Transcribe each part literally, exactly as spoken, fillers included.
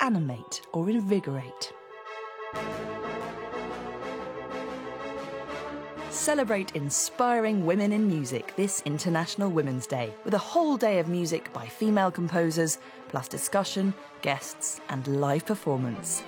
animate or invigorate. Celebrate inspiring women in music this International Women's Day with a whole day of music by female composers, plus discussion, guests and live performance.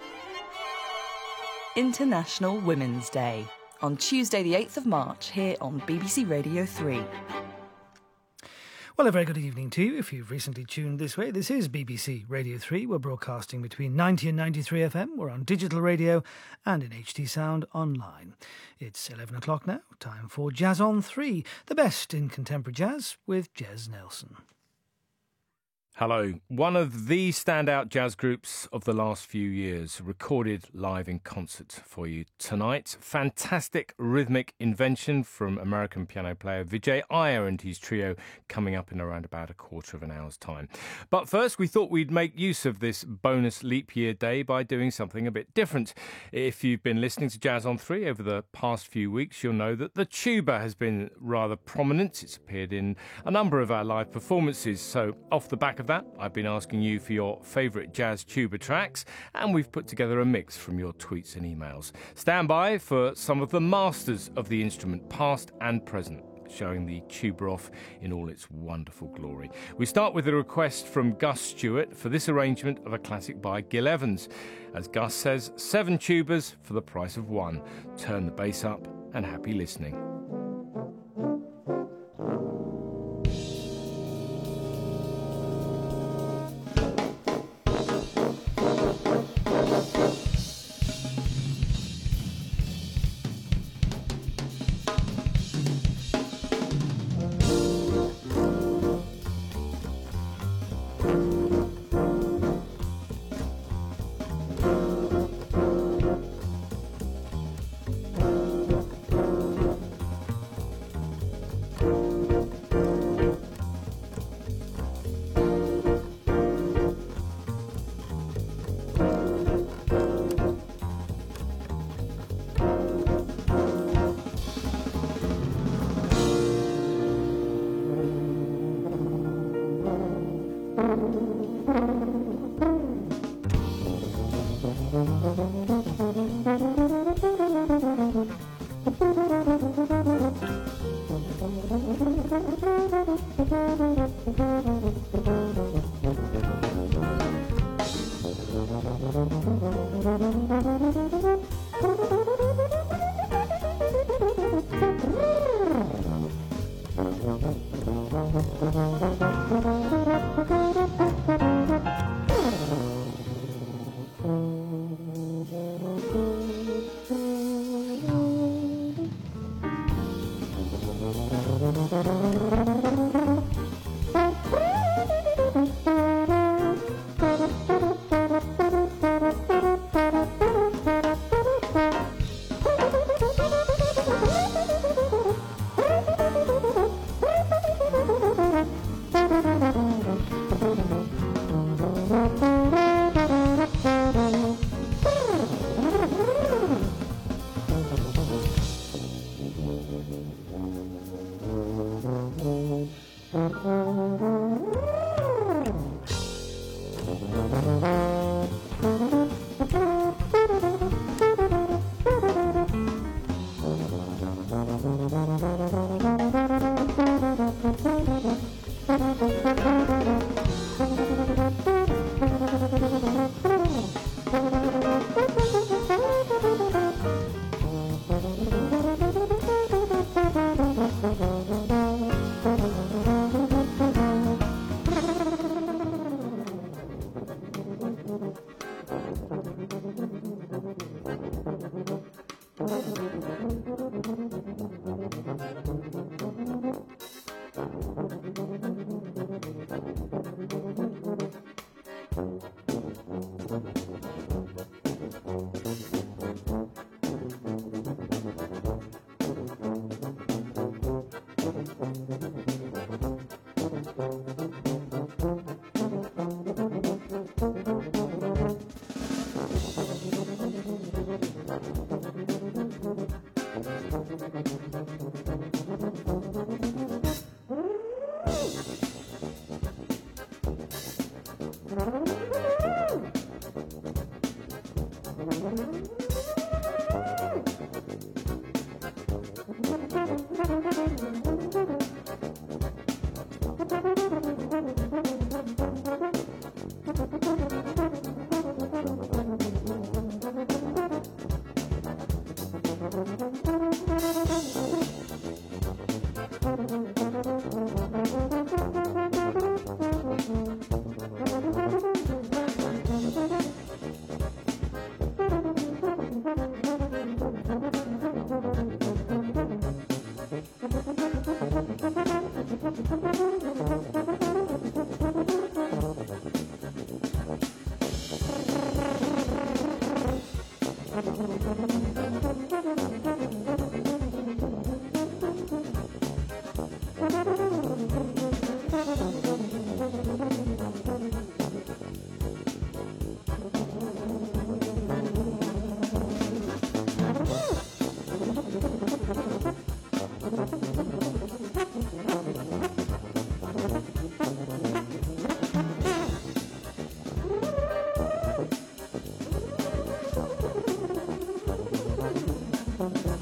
International Women's Day, on Tuesday the eighth of March here on B B C Radio three. Well, a very good evening to you if you've recently tuned this way. This is B B C Radio three. We're broadcasting between ninety and ninety-three F M. We're on digital radio and in H D sound online. It's eleven o'clock now, time for Jazz on three, the best in contemporary jazz with Jez Nelson. Hello. One of the standout jazz groups of the last few years, recorded live in concert for you tonight. Fantastic rhythmic invention from American piano player Vijay Iyer and his trio, coming up in around about a quarter of an hour's time. But first, we thought we'd make use of this bonus leap year day by doing something a bit different. If you've been listening to Jazz on three over the past few weeks, you'll know that the tuba has been rather prominent. It's appeared in a number of our live performances. So off the back of that, I've been asking you for your favourite jazz tuba tracks, and we've put together a mix from your tweets and emails. Stand by for some of the masters of the instrument, past and present, showing the tuba off in all its wonderful glory. We start with a request from Gus Stewart for this arrangement of a classic by Gil Evans. As Gus says, seven tubas for the price of one. Turn the bass up and happy listening. Thank you.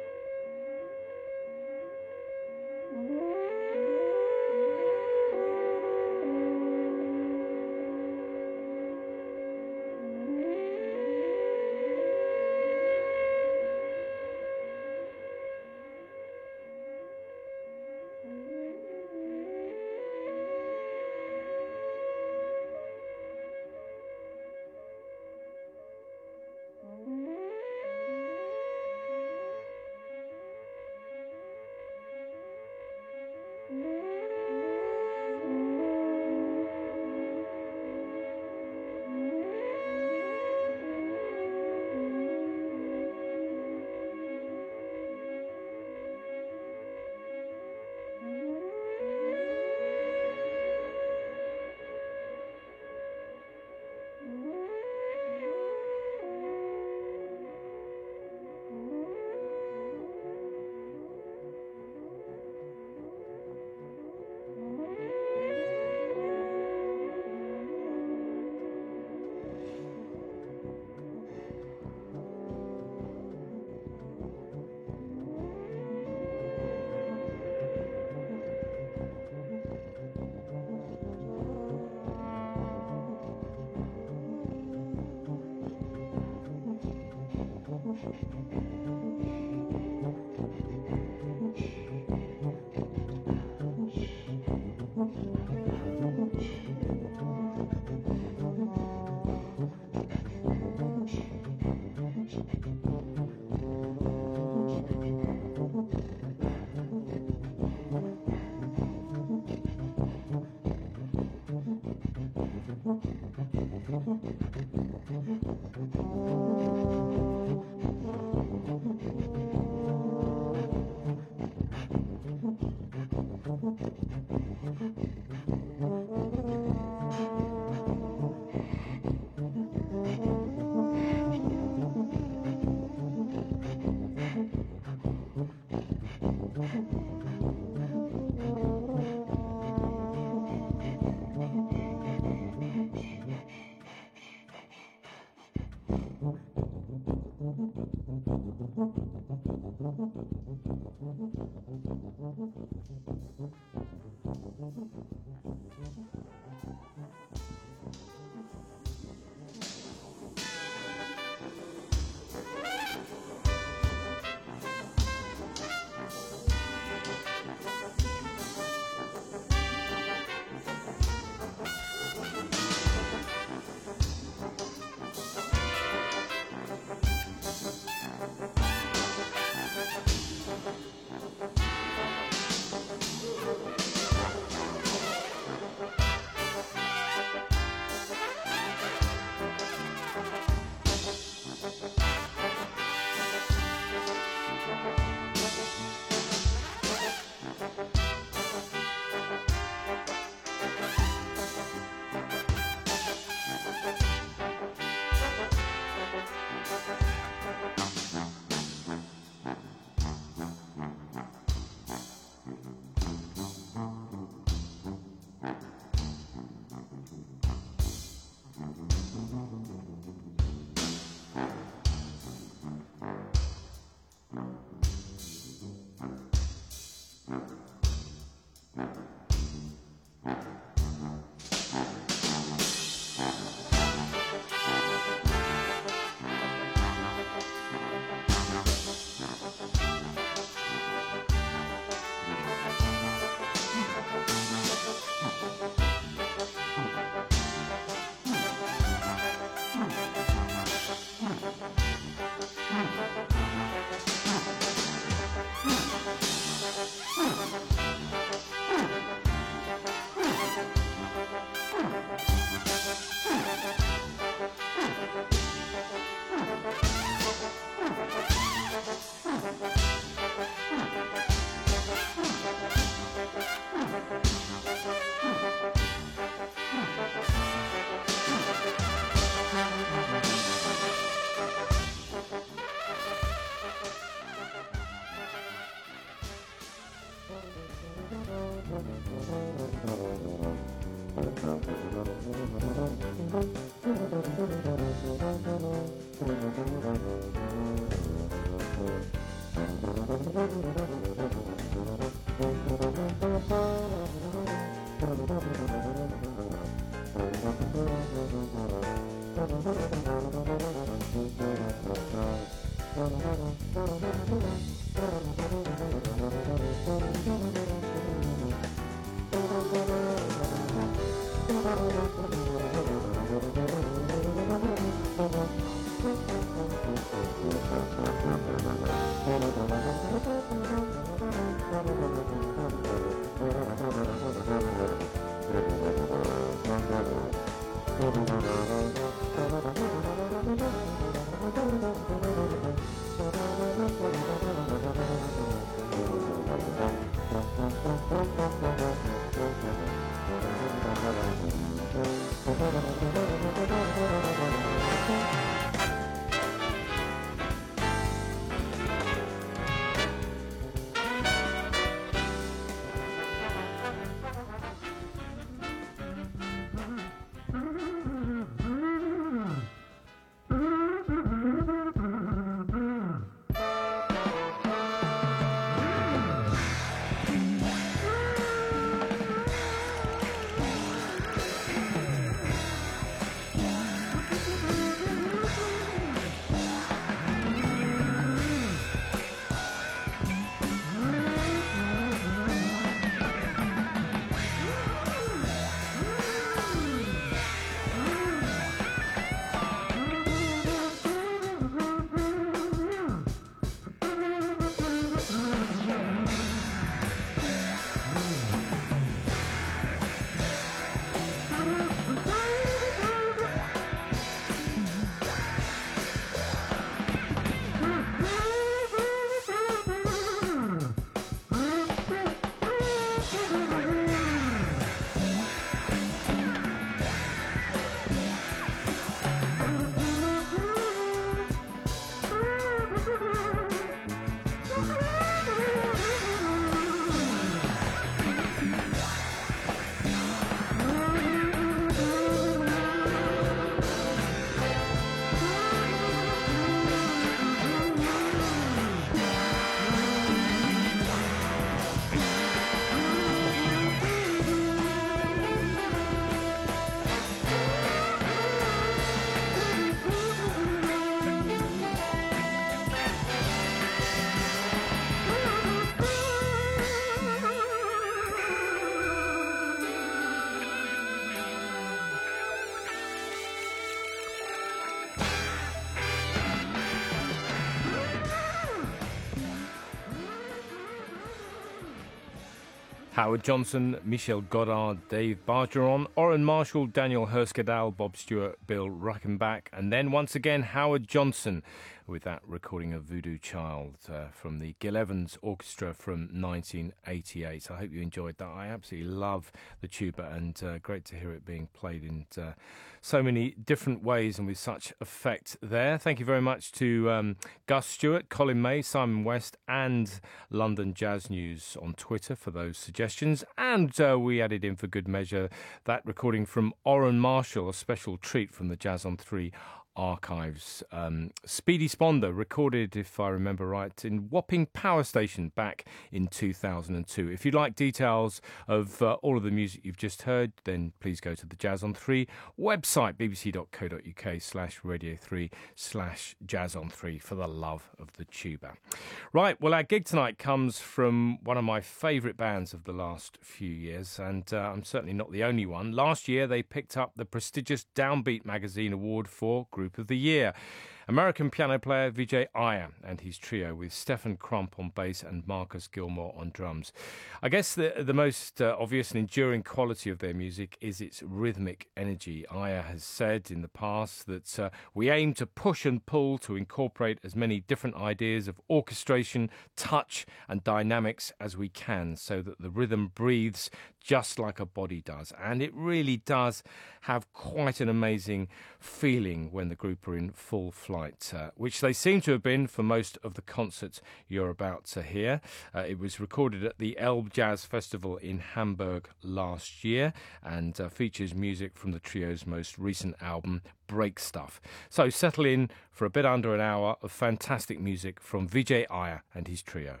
Howard Johnson, Michel Godard, Dave Bargeron, Orrin Marshall, Daniel Herskadal, Bob Stewart, Bill Reichenbach, and then once again Howard Johnson with that recording of Voodoo Child uh, from the Gil Evans Orchestra from nineteen eighty-eight. I hope you enjoyed that. I absolutely love the tuba, and uh, great to hear it being played in uh, so many different ways and with such effect there. Thank you very much to um, Gus Stewart, Colin May, Simon West and London Jazz News on Twitter for those suggestions. And uh, we added in for good measure that recording from Orrin Marshall, a special treat from the Jazz on three archives. Um, Speedy Sponder recorded, if I remember right, in Wapping Power Station back in two thousand two. If you'd like details of uh, all of the music you've just heard, then please go to the Jazz on three website, bbc.co.uk slash radio three slash jazz on three for the love of the tuba. Right, well, our gig tonight comes from one of my favourite bands of the last few years, and uh, I'm certainly not the only one. Last year, they picked up the prestigious Downbeat Magazine Award for Group of the Year. American piano player Vijay Iyer and his trio with Stephen Crump on bass and Marcus Gilmore on drums. I guess the the most uh, obvious and enduring quality of their music is its rhythmic energy. Iyer has said in the past that uh, we aim to push and pull to incorporate as many different ideas of orchestration, touch and dynamics as we can so that the rhythm breathes just like a body does. And it really does have quite an amazing feeling when the group are in full flight, uh, which they seem to have been for most of the concerts you're about to hear. Uh, it was recorded at the Elb Jazz Festival in Hamburg last year and uh, features music from the trio's most recent album, Break Stuff. So settle in for a bit under an hour of fantastic music from Vijay Iyer and his trio.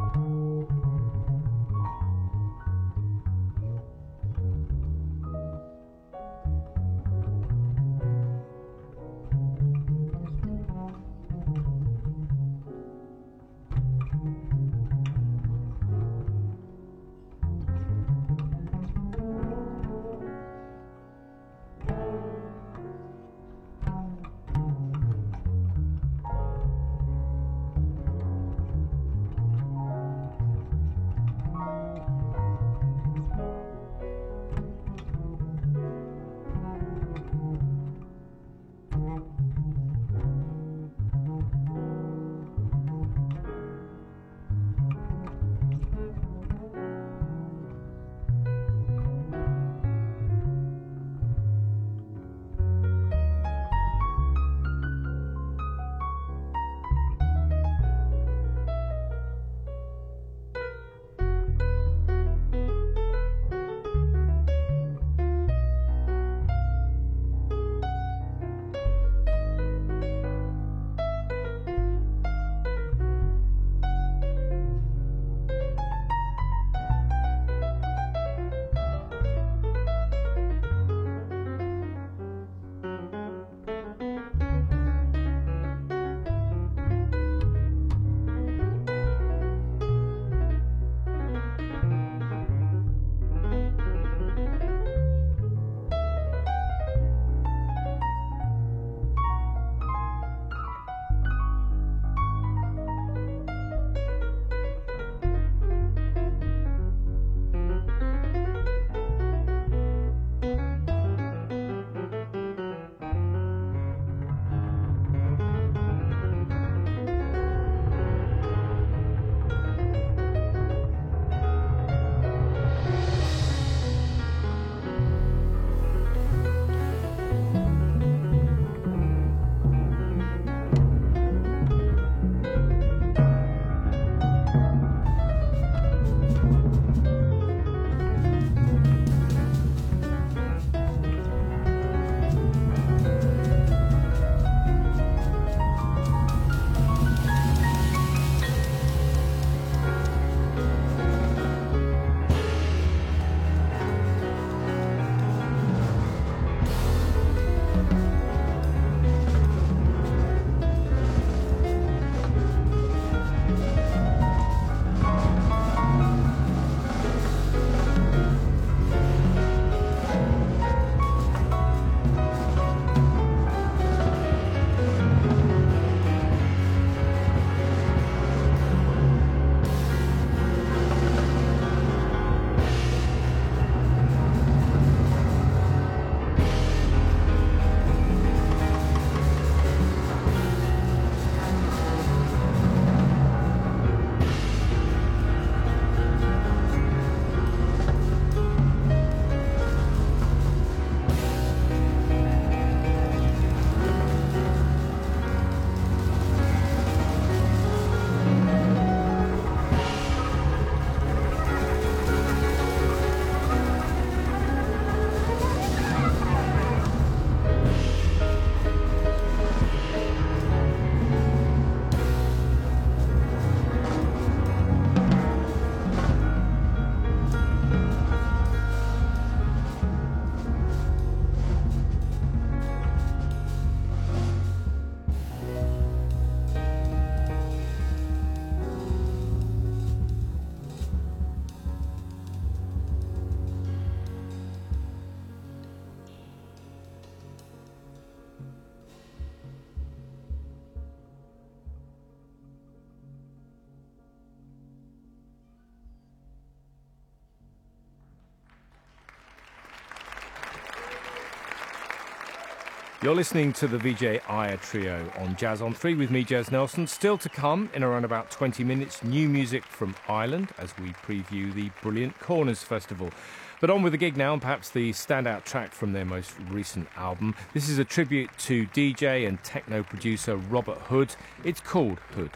You're listening to the Vijay Iyer Trio on Jazz on three with me, Jez Nelson. Still to come in around about twenty minutes, new music from Ireland as we preview the Brilliant Corners Festival. But on with the gig now, and perhaps the standout track from their most recent album. This is a tribute to D J and techno producer Robert Hood. It's called Hood.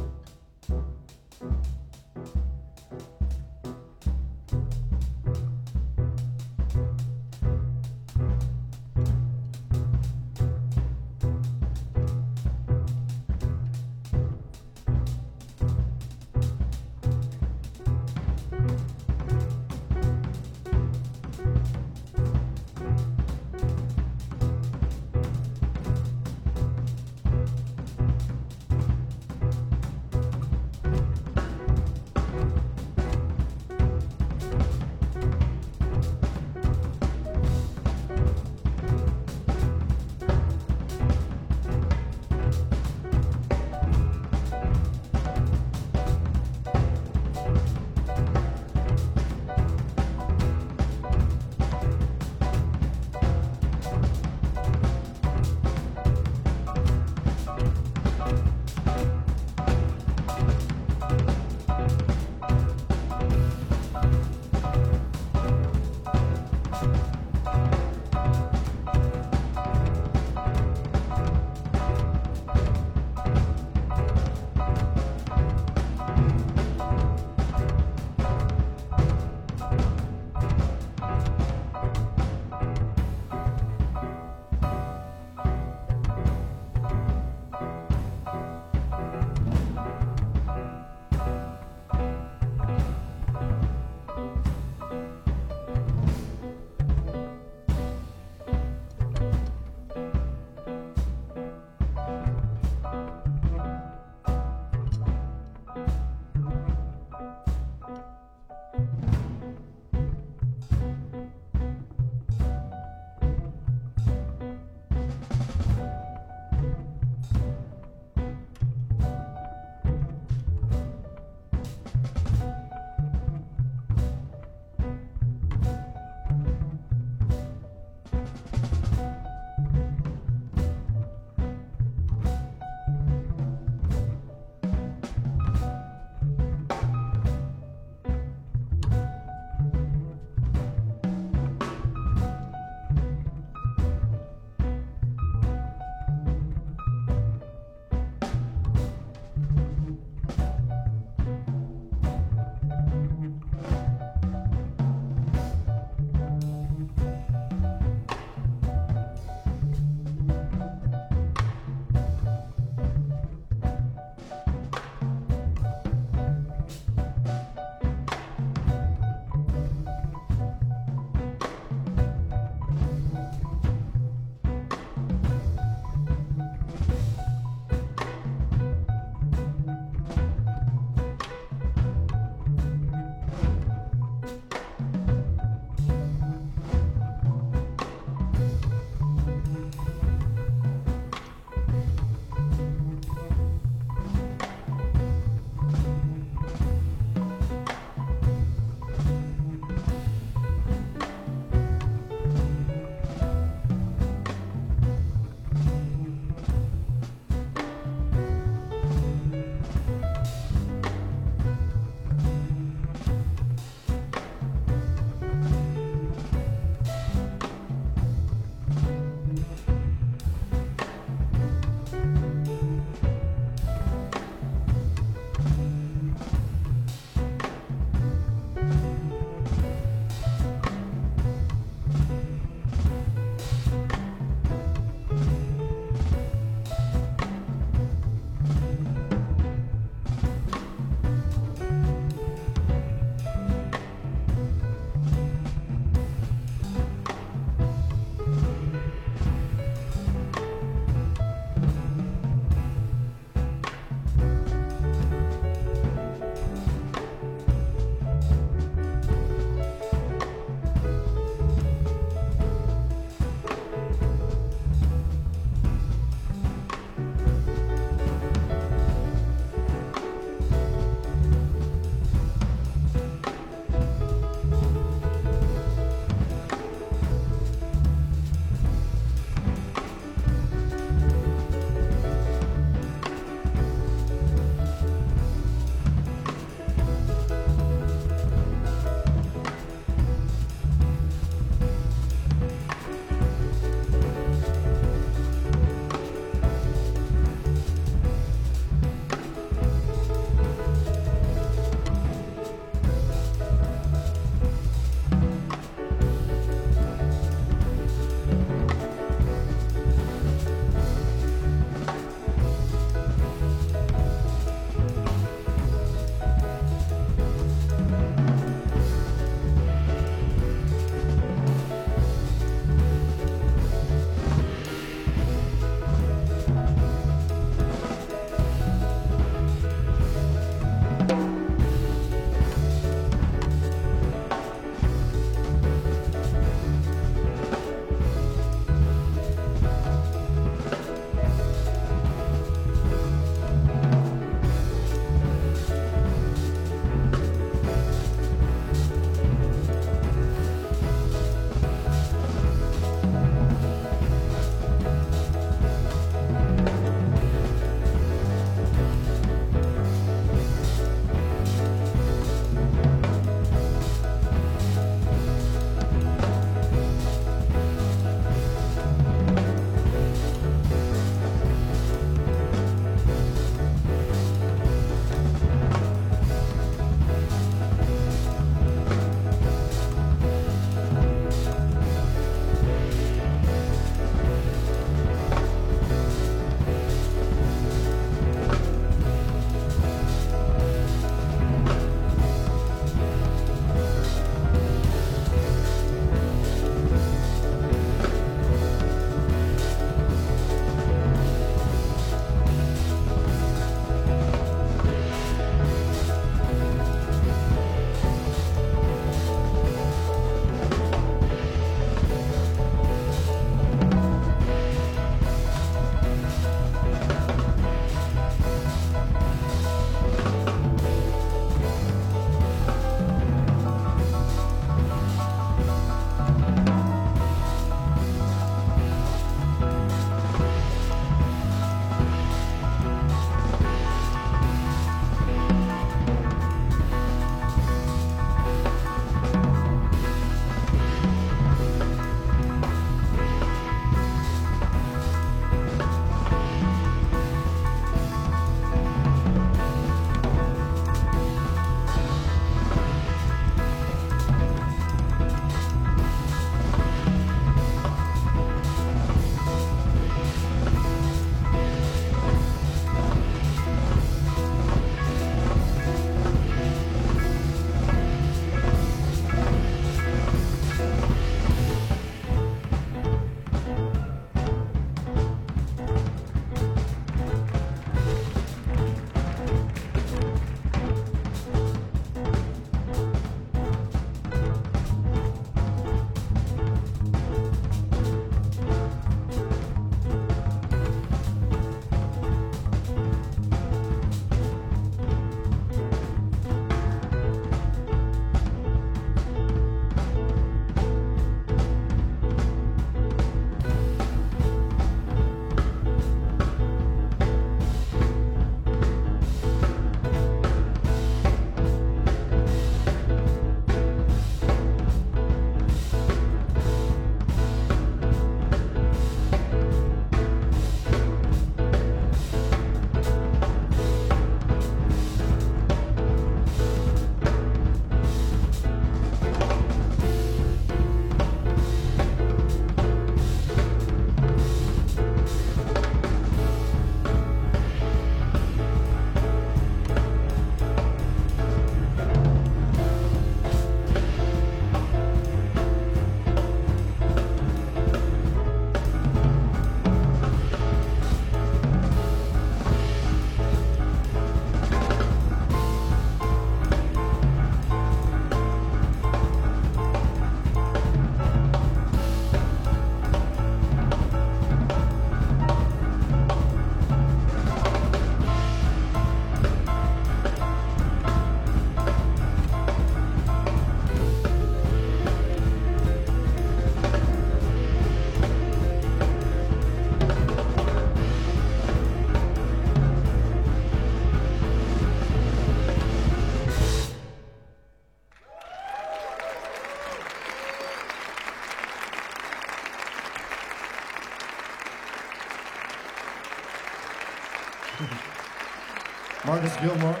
Marcus Gilmore,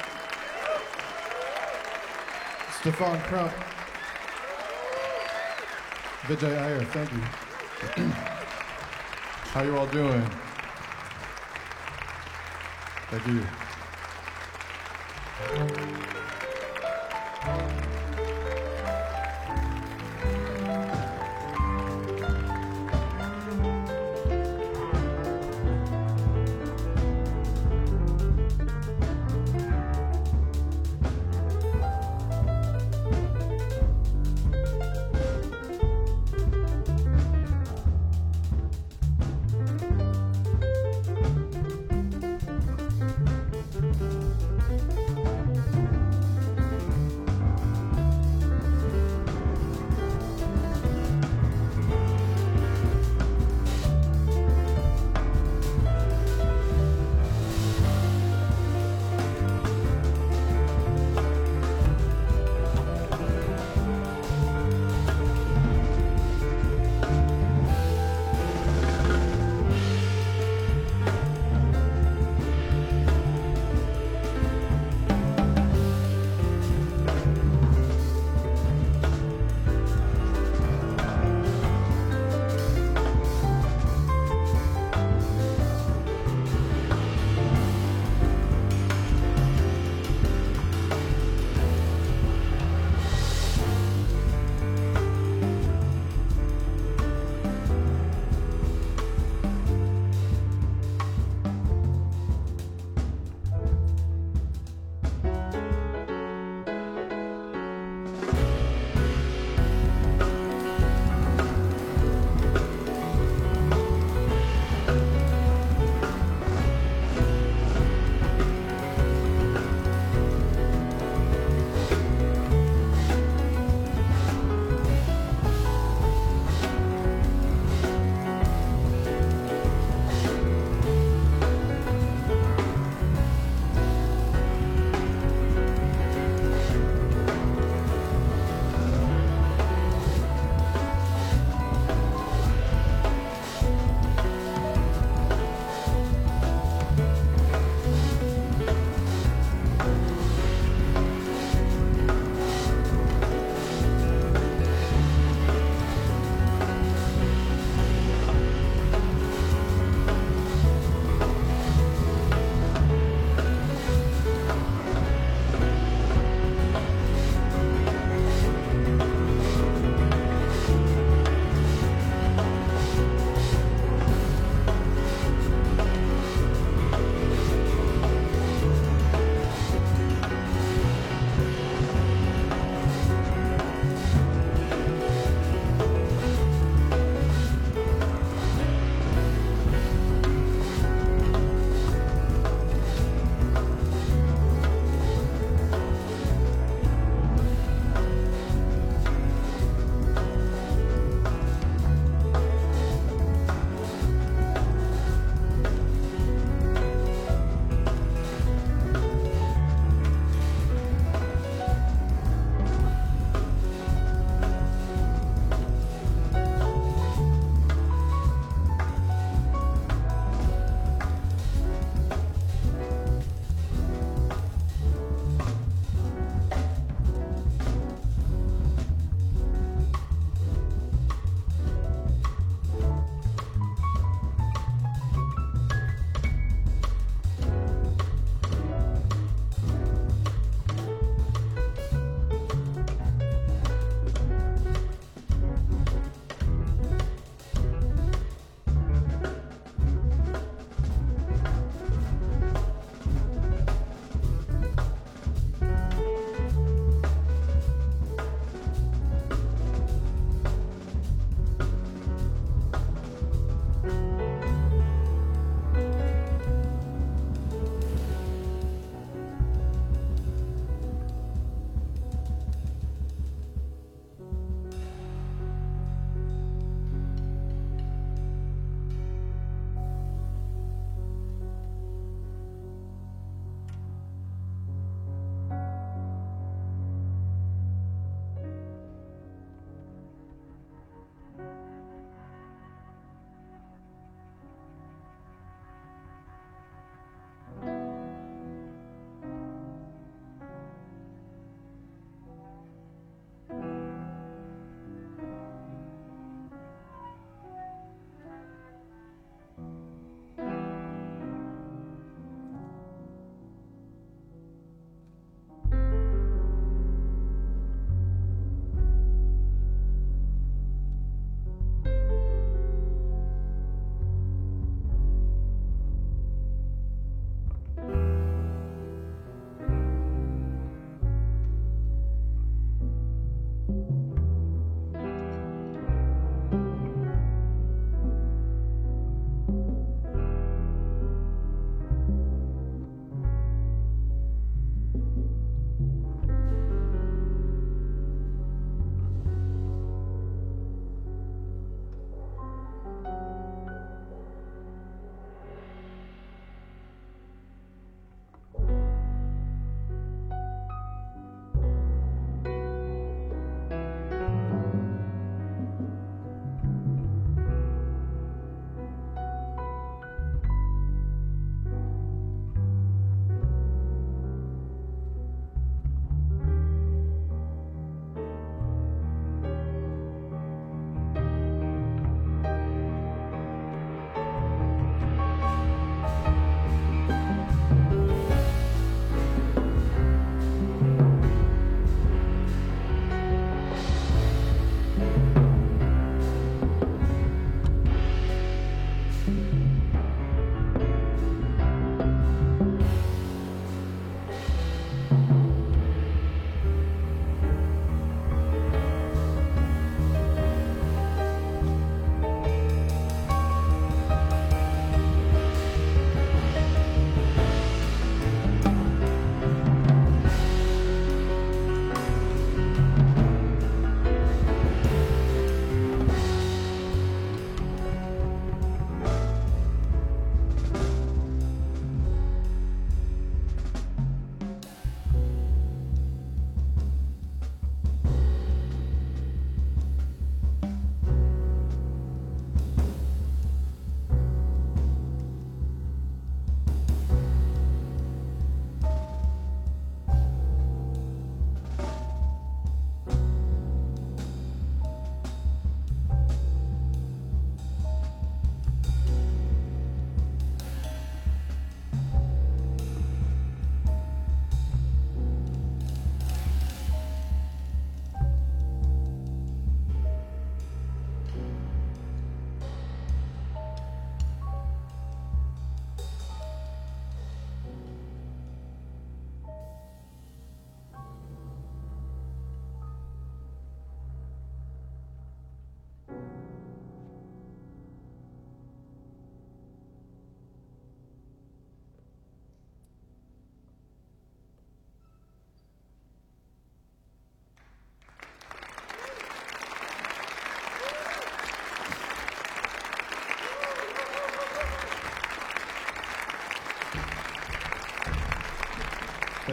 Stefan Crump, Vijay Iyer, thank you. How you all doing? Thank you.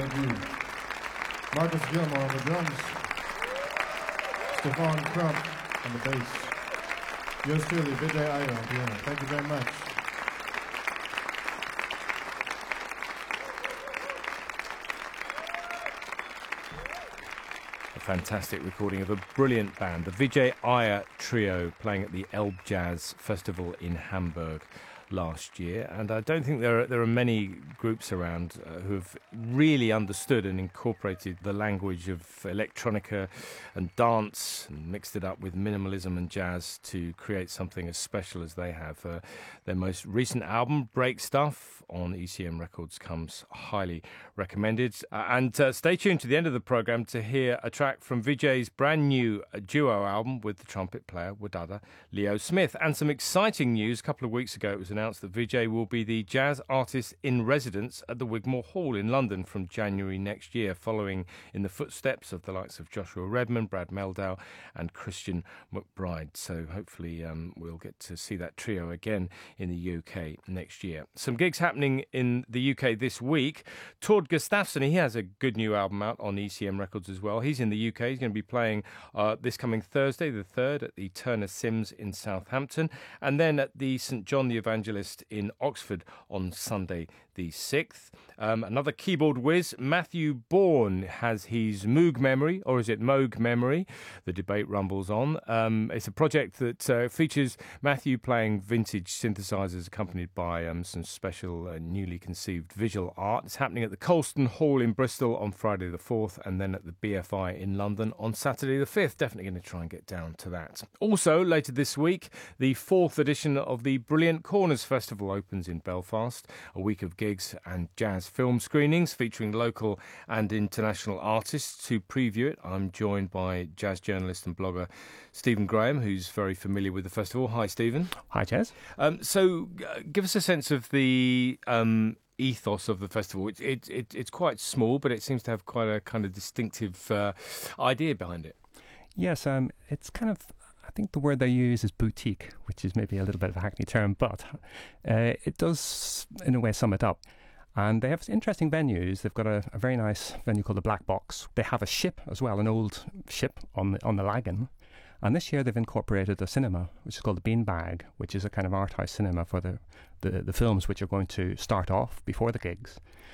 Thank you. Marcus Gilmore on the drums. Stefan Crump on the bass. Yours truly, Vijay Iyer on piano. Thank you very much. A fantastic recording of a brilliant band, the Vijay Iyer Trio, playing at the Elb Jazz Festival in Hamburg last year. And I don't think there are, there are many groups around uh, who have really understood and incorporated the language of electronica and dance and mixed it up with minimalism and jazz to create something as special as they have. Uh, their most recent album, Break Stuff, on E C M Records, comes highly recommended. Uh, and uh, stay tuned to the end of the programme to hear a track from Vijay's brand new uh, duo album with the trumpet player Wadada Leo Smith. And some exciting news. A couple of weeks ago it was announced that Vijay will be the jazz artist in residence at the Wigmore Hall in London from January next year, following in the footsteps of the likes of Joshua Redman, Brad Meldau and Christian McBride. So hopefully um, we'll get to see that trio again in the U K next year. Some gigs happening in the U K this week. Tord Gustafsson, he has a good new album out on E C M Records as well. He's in the U K. He's going to be playing uh, this coming Thursday, the third, at the Turner Sims in Southampton, and then at the St John the Evangelist in Oxford on Sunday the sixth. Um, another keyboard whiz, Matthew Bourne, has his Moog Memory, or is it Moog Memory? The debate rumbles on. Um, it's a project that uh, features Matthew playing vintage synthesizers accompanied by um, some special uh, newly conceived visual art. It's happening at the Colston Hall in Bristol on Friday the fourth, and then at the B F I in London on Saturday the fifth. Definitely going to try and get down to that. Also, later this week, the fourth edition of the Brilliant Corners Festival opens in Belfast, a week of gigs and jazz film screenings featuring local and international artists. To preview it, I'm joined by jazz journalist and blogger Stephen Graham, who's very familiar with the festival. Hi, Stephen. Hi, Jazz. Um, so, uh, give us a sense of the um, ethos of the festival. It, it, it, it's quite small, but it seems to have quite a kind of distinctive uh, idea behind it. Yes, um, it's kind of, I think the word they use is boutique, which is maybe a little bit of a hackney term, but uh, it does, in a way, sum it up. And they have interesting venues. They've got a, a very nice venue called the Black Box. They have a ship as well, an old ship on the, on the Lagan. And this year they've incorporated a cinema, which is called the Beanbag, which is a kind of art house cinema for the, the, the films which are going to start off before the gigs.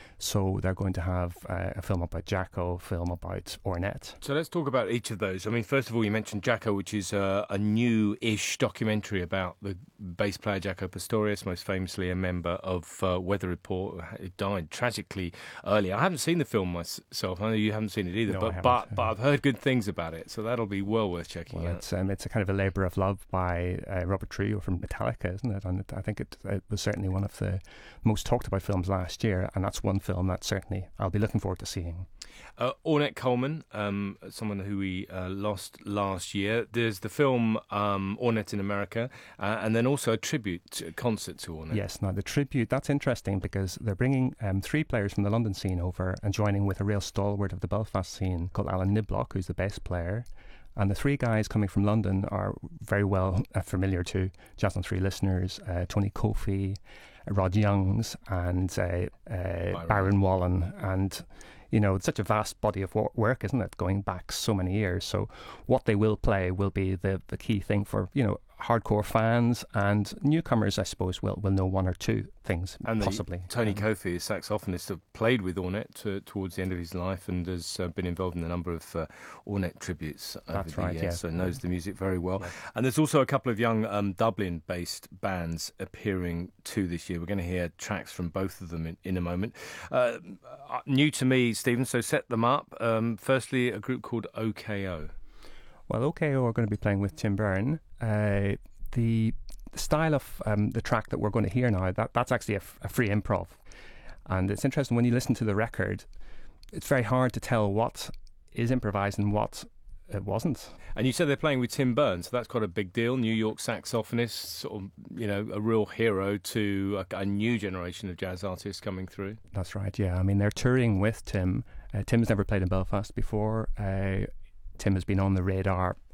So they're going to have uh, a film about Jacko, a film about Ornette. So let's talk about each of those. I mean, first of all, you mentioned Jacko, which is uh, a new-ish documentary about the bass player Jacko Pastorius, most famously a member of uh, Weather Report, who died tragically early. I haven't seen the film myself. I know you haven't seen it either, No, but, I but haven't. but I've heard good things about it, so that'll be well worth checking Well, out. it's, um, it's a kind of a labour of love by uh, Robert Trujillo from Metallica, isn't it? And it, I think it, it was certainly one of the most talked about films last year, and that's one film that certainly I'll be looking forward to seeing. Uh, Ornette Coleman, um, someone who we uh, lost last year. There's the film um, Ornette in America, uh, and then also a tribute concert to Ornette. Yes, now the tribute, that's interesting because they're bringing um, three players from the London scene over and joining with a real stalwart of the Belfast scene called Alan Niblock, who's the bass player. And the three guys coming from London are very well uh, familiar to Jazz on Three listeners, uh, Tony Kofi, Rod Youngs and uh, uh, Byron Wallen. And, you know, it's such a vast body of work, isn't it, going back so many years. So what they will play will be the, the key thing for, you know, hardcore fans, and newcomers, I suppose, will, will know one or two things, and possibly. Tony um, Kofi, a saxophonist, have played with Ornette to, towards the end of his life and has uh, been involved in a number of uh, Ornette tributes over That's the right, years, yeah. so knows the music very well. Right. And there's also a couple of young um, Dublin-based bands appearing too this year. We're going to hear tracks from both of them in, in a moment. Uh, new to me, Stephen, so set them up. Um, firstly, a group called O K O. Well, O K O are going to be playing with Tim Byrne. Uh, the style of um, the track that we're going to hear now, that that's actually a, f- a free improv. And it's interesting, when you listen to the record, it's very hard to tell what is improvised and what it wasn't. And you said they're playing with Tim Byrne, so that's quite a big deal. New York saxophonist, sort of, you know, a real hero to a, a new generation of jazz artists coming through. That's right, yeah. I mean, they're touring with Tim. Uh, Tim's never played in Belfast before. Uh, Tim has been on the radar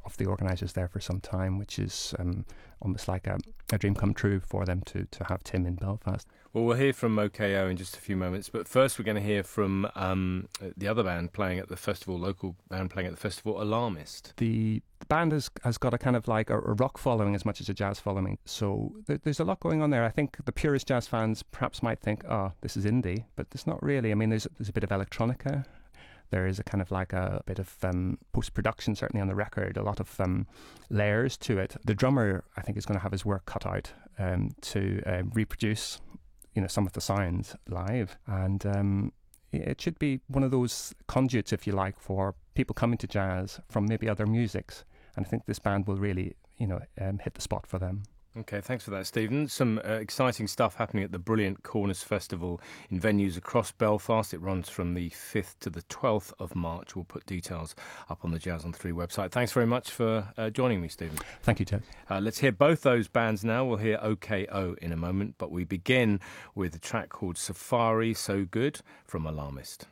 of the organisers there for some time, which is um, almost like a, a dream come true for them to, to have Tim in Belfast. Well, we'll hear from O K O in just a few moments, but first we're going to hear from um, the other band playing at the festival, local band playing at the festival, Alarmist. The band has, has got a kind of like a, a rock following as much as a jazz following, so th- there's a lot going on there. I think the purist jazz fans perhaps might think, oh, this is indie, but it's not really. I mean, there's, there's a bit of electronica. There is a kind of like a bit of um, post-production, certainly on the record, a lot of um, layers to it. The drummer, I think, is going to have his work cut out um, to uh, reproduce, you know, some of the sounds live. And um, it should be one of those conduits, if you like, for people coming to jazz from maybe other musics. And I think this band will really, you know, um, hit the spot for them. Okay, thanks for that, Stephen. Some uh, exciting stuff happening at the Brilliant Corners Festival in venues across Belfast. It runs from the fifth to the twelfth of March. We'll put details up on the Jazz on three website. Thanks very much for uh, joining me, Stephen. Thank you, Jeff. Uh, let's hear both those bands now. We'll hear O K O in a moment, but we begin with a track called Safari So Good from Alarmist.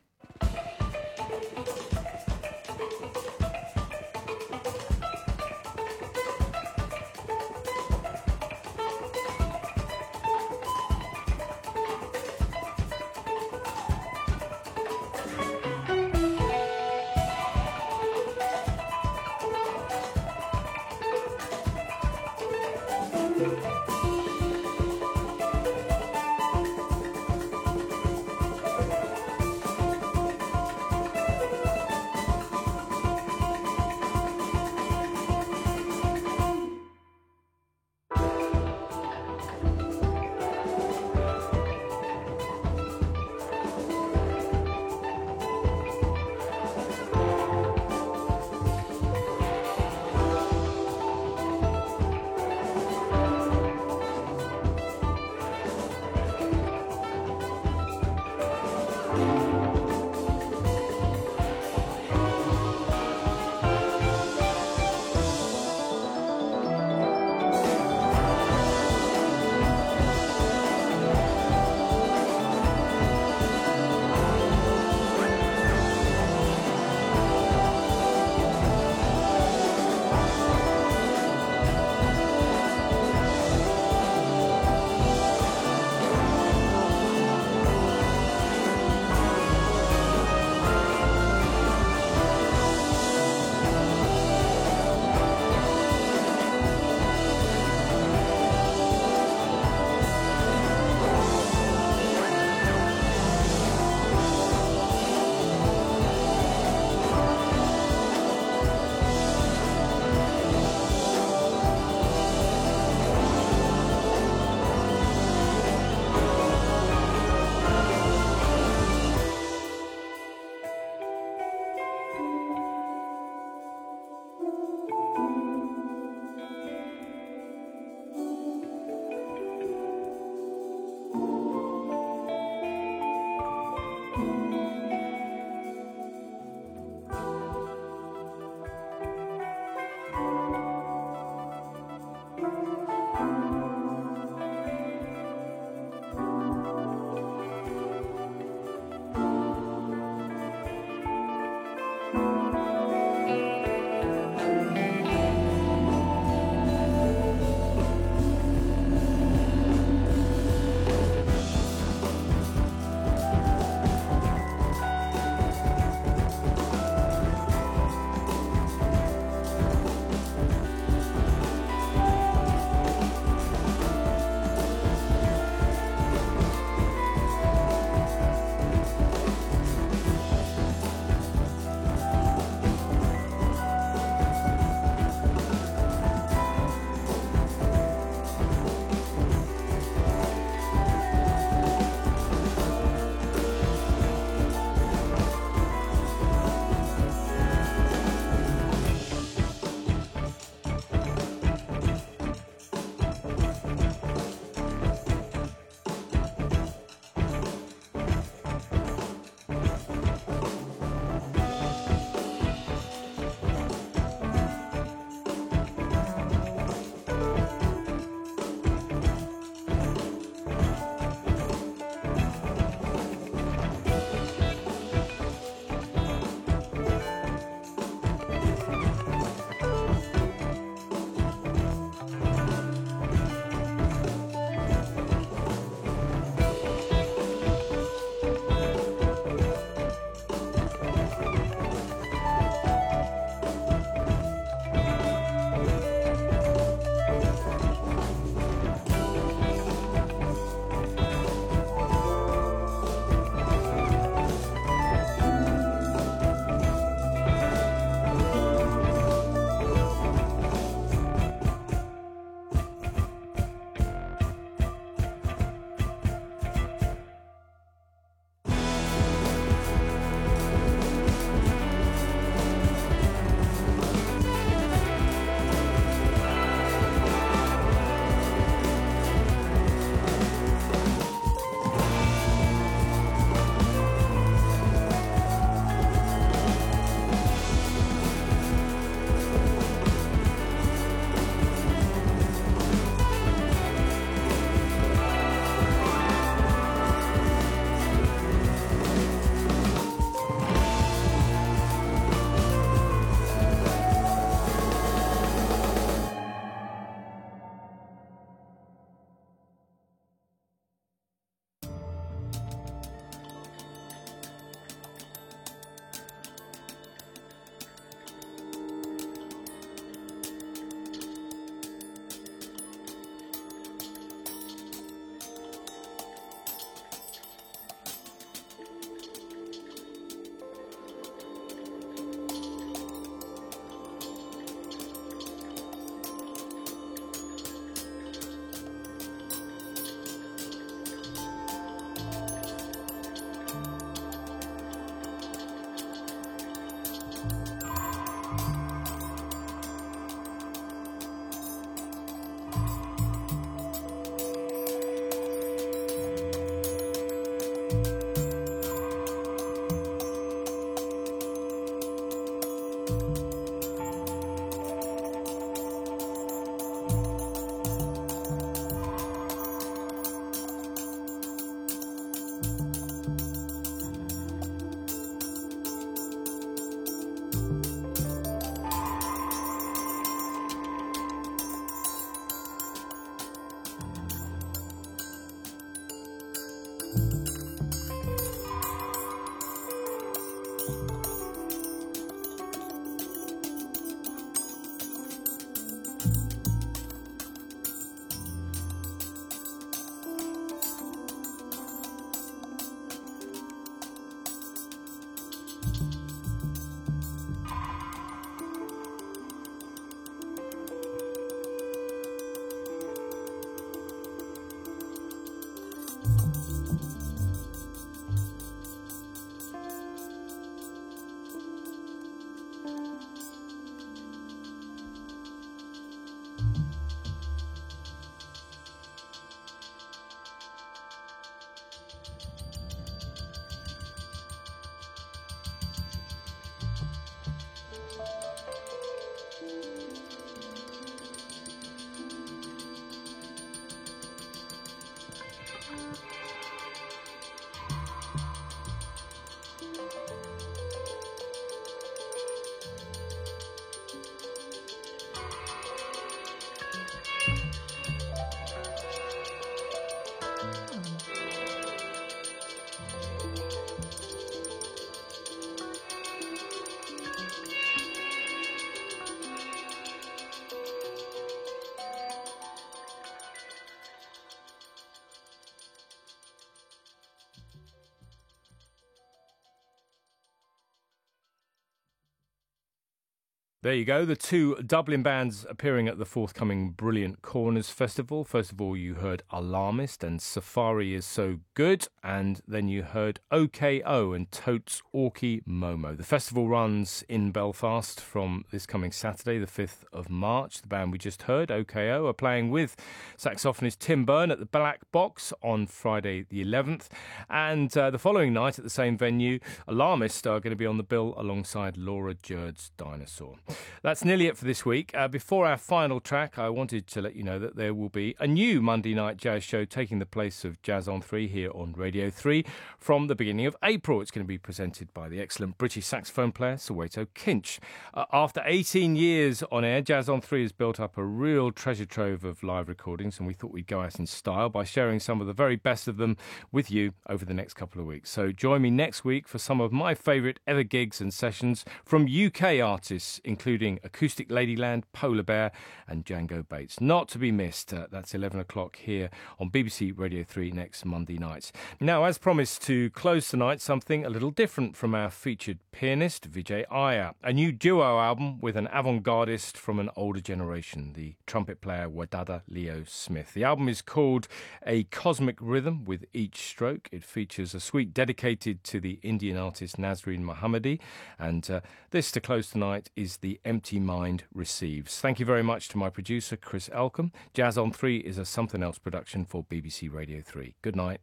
There you go, the two Dublin bands appearing at the forthcoming Brilliant Corners Festival. First of all, you heard Alarmist and Safari Is So Good, and then you heard O K O and Totes Orky Momo. The festival runs in Belfast from this coming Saturday, the fifth of March. The band we just heard, O K O, are playing with saxophonist Tim Byrne at the Black Box on Friday the eleventh. And uh, the following night at the same venue, Alarmist are going to be on the bill alongside Laura Jurd's Dinosaur. That's nearly it for this week. Uh, before our final track, I wanted to let you know that there will be a new Monday night jazz show taking the place of Jazz on three here on Radio three from the beginning of April. It's going to be presented by the excellent British saxophone player Soweto Kinch. Uh, after eighteen years on air, Jazz on three has built up a real treasure trove of live recordings, and we thought we'd go out in style by sharing some of the very best of them with you over the next couple of weeks. So join me next week for some of my favourite ever gigs and sessions from U K artists, including Acoustic Ladyland, Polar Bear and Django Bates. Not to be missed. Uh, that's eleven o'clock here on B B C Radio three next Monday night. Now, as promised, to close tonight, something a little different from our featured pianist, Vijay Iyer. A new duo album with an avant-gardist from an older generation, the trumpet player Wadada Leo Smith. The album is called A Cosmic Rhythm with Each Stroke. It features a suite dedicated to the Indian artist Nazreen Mohammadi. And uh, this, to close tonight, is The Empty Mind Receives. Thank you very much to my producer, Chris Elcombe. Jazz on three is a Something Else production for B B C Radio three. Good night.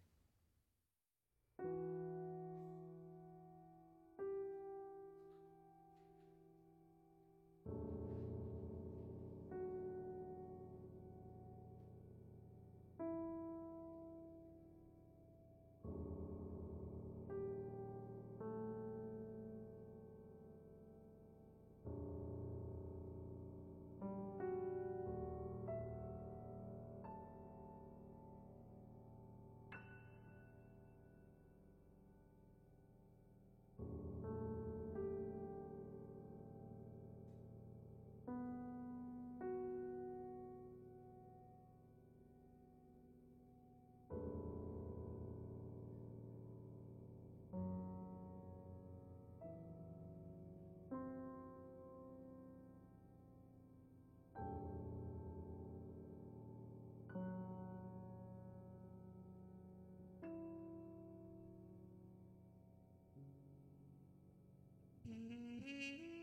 Mm-hmm.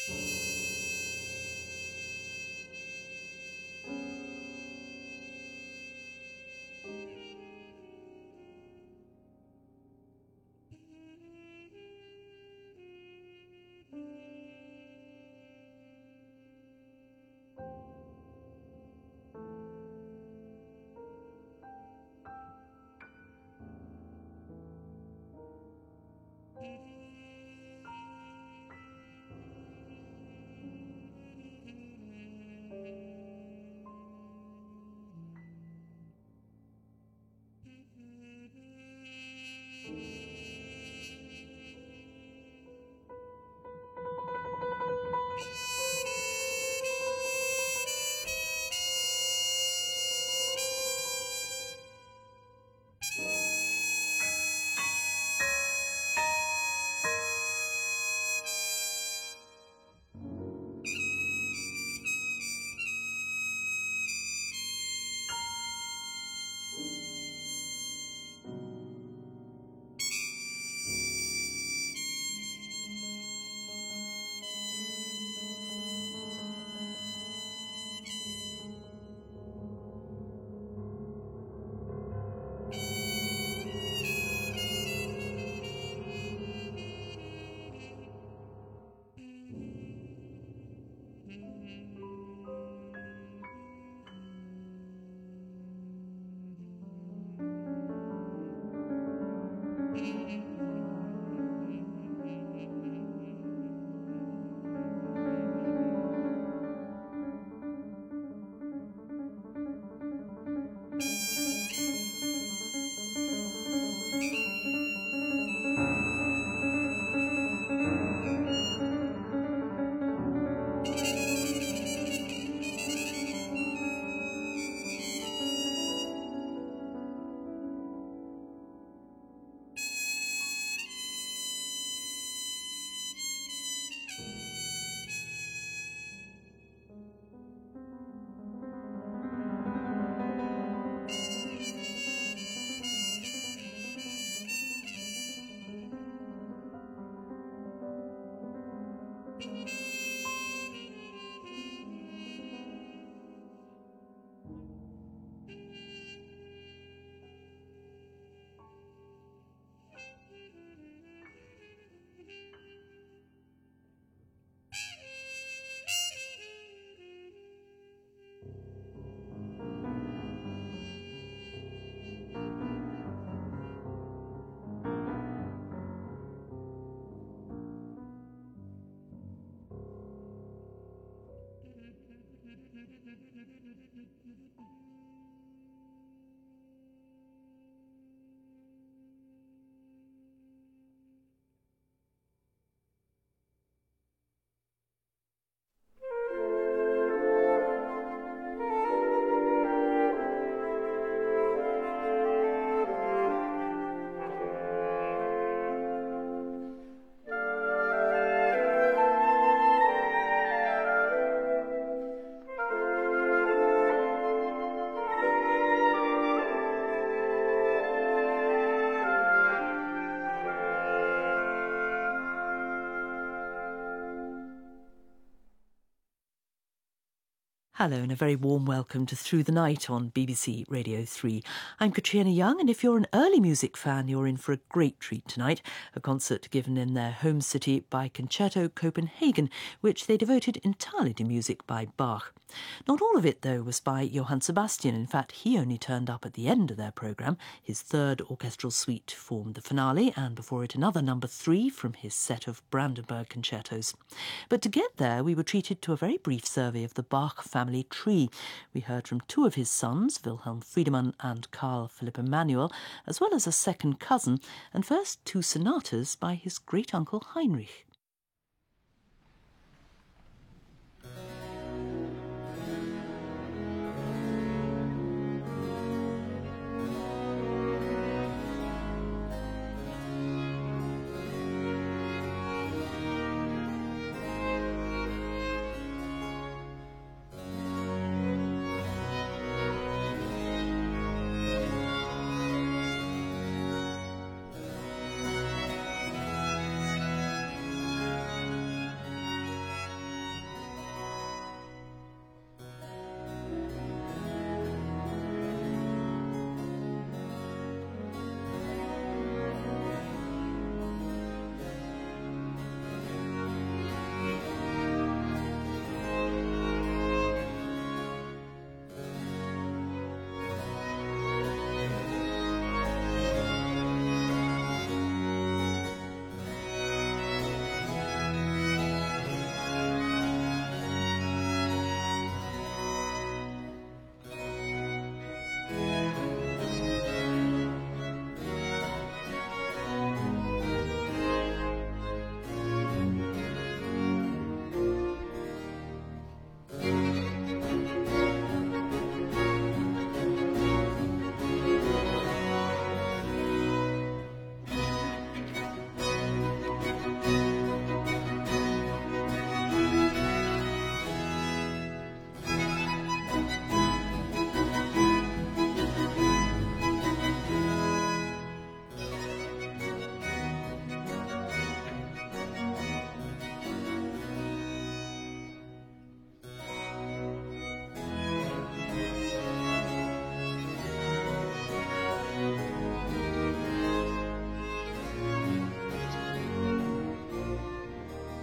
Hello and a very warm welcome to Through the Night on B B C Radio three. I'm Katrina Young, and if you're an early music fan, you're in for a great treat tonight. A concert given in their home city by Concerto Copenhagen, which they devoted entirely to music by Bach. Not all of it, though, was by Johann Sebastian. In fact, he only turned up at the end of their programme. His third orchestral suite formed the finale, and before it another number three from his set of Brandenburg concertos. But to get there, we were treated to a very brief survey of the Bach family tree. We heard from two of his sons, Wilhelm Friedemann and Carl Philipp Emanuel, as well as a second cousin, and first two sonatas by his great-uncle Heinrich.